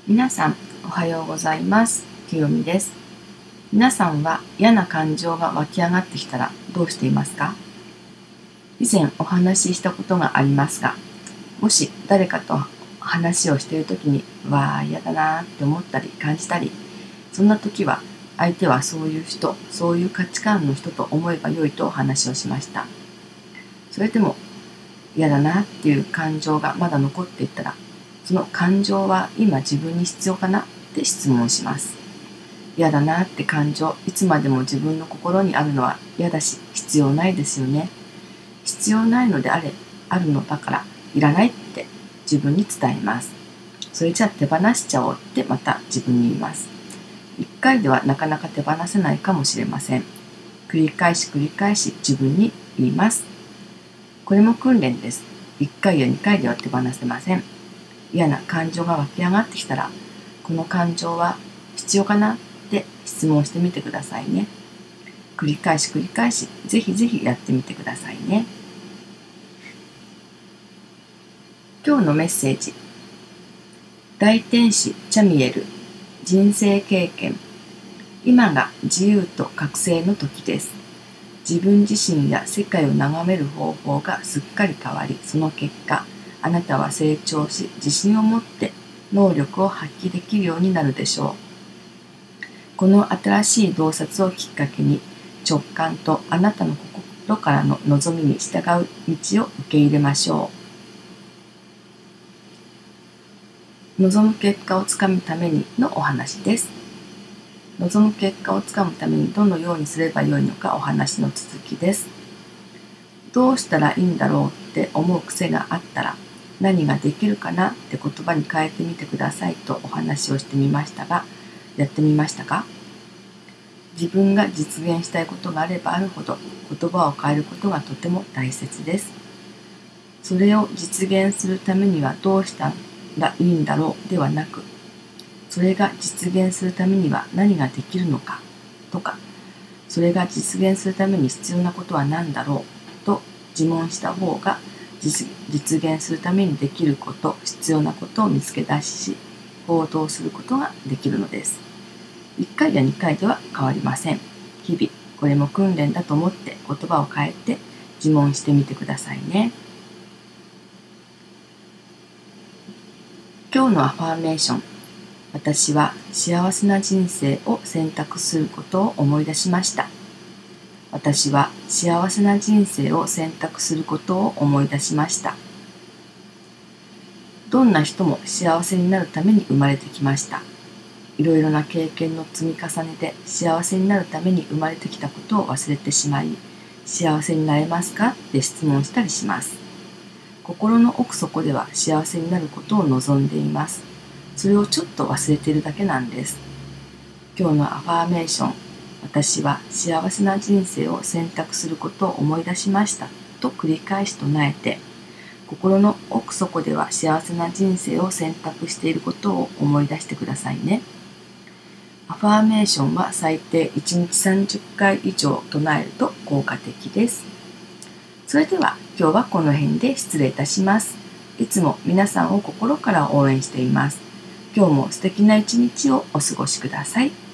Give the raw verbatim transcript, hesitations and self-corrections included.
皆さんおはようございます。きよみです。皆さんは嫌な感情が湧き上がってきたらどうしていますか？以前お話ししたことがありますが、もし誰かと話をしているときにわあ嫌だなって思ったり感じたり、そんな時は相手はそういう人、そういう価値観の人と思えばよいとお話をしました。それでも嫌だなっていう感情がまだ残っていたら、その感情は今自分に必要かなって質問します。嫌だなって感情、いつまでも自分の心にあるのは嫌だし必要ないですよね。必要ないのであれ、あるのだからいらないって自分に伝えます。それじゃあ手放しちゃおうってまた自分に言います。一回ではなかなか手放せないかもしれません。繰り返し繰り返し自分に言います。これも訓練です。いっかいやにかいでは手放せません。嫌な感情が湧き上がってきたら、この感情は必要かなって質問してみてくださいね。繰り返し繰り返し、ぜひぜひやってみてくださいね。今日のメッセージ。大天使チャミエル、人生経験。今が自由と覚醒の時です。自分自身や世界を眺める方法がすっかり変わり、その結果、あなたは成長し、自信を持って能力を発揮できるようになるでしょう。この新しい洞察をきっかけに、直感とあなたの心からの望みに従う道を受け入れましょう。望む結果をつかむためにのお話です。望む結果をつかむためにどのようにすればよいのかお話の続きです。どうしたらいいんだろうって思う癖があったら、何ができるかなって言葉に変えてみてくださいとお話をしてみましたが、やってみましたか？自分が実現したいことがあればあるほど言葉を変えることがとても大切です。それを実現するためにはどうしたらいいんだろうではなく、それが実現するためには何ができるのかとか、それが実現するために必要なことは何だろうと自問した方が、実現するためにできること、必要なことを見つけ出し、行動することができるのです。いっかいやにかいでは変わりません。日々、これも訓練だと思って言葉を変えて自問してみてくださいね。今日のアファーメーション。私は幸せな人生を選択することを思い出しました。私は幸せな人生を選択することを思い出しました。どんな人も幸せになるために生まれてきました。いろいろな経験の積み重ねで幸せになるために生まれてきたことを忘れてしまい、幸せになれますかって質問したりします。心の奥底では幸せになることを望んでいます。それをちょっと忘れているだけなんです。今日のアファーメーション、私は幸せな人生を選択することを思い出しましたと繰り返し唱えて、心の奥底では幸せな人生を選択していることを思い出してくださいね。アファーメーションは最低いちにちさんじゅっかい以上唱えると効果的です。それでは今日はこの辺で失礼いたします。いつも皆さんを心から応援しています。今日も素敵な一日をお過ごしください。